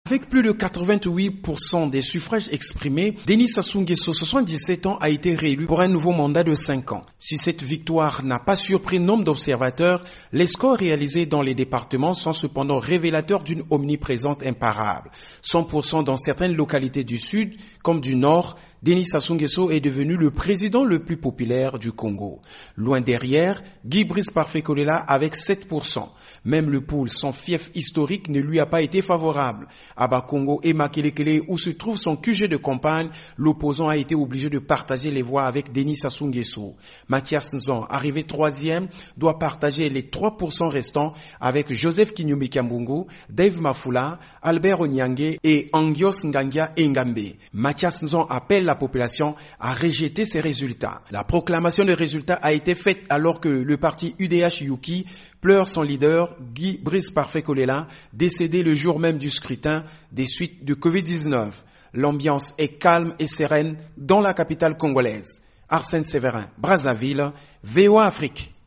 Avec plus de 88% des suffrages exprimés, Denis Sassou Nguesso, 77 ans, a été réélu pour un nouveau mandat de 5 ans. Si cette victoire n'a pas surpris nombre d'observateurs, les scores réalisés dans les départements sont cependant révélateurs d'une omniprésence imparable. 100% dans certaines localités du Sud comme du Nord, Denis Sassou Nguesso est devenu le président le plus populaire du Congo. Loin derrière, Guy Brice Parfait Kolela avec 7%. Même le pôle, son fief historique, ne lui a pas été favorable. À Bakongo et Makelekele, où se trouve son QG de campagne, l'opposant a été obligé de partager les voix avec Denis Sassou Nguesso. Mathias Nzon, arrivé 3e, doit partager les 3% restants avec Joseph Kinyumi Kambungu, Dave Mafula, Albert Onyangue et Angios Ngangia Engambe. Mathias Nzon appelle la population à rejeter ces résultats. La proclamation des résultats a été faite alors que le parti UDH Yuki pleure son leader Guy Brice Parfait Kolela, décédé le jour même du scrutin des suites de Covid-19. L'ambiance est calme et sereine dans la capitale congolaise. Arsène Séverin, Brazzaville, VOA Afrique.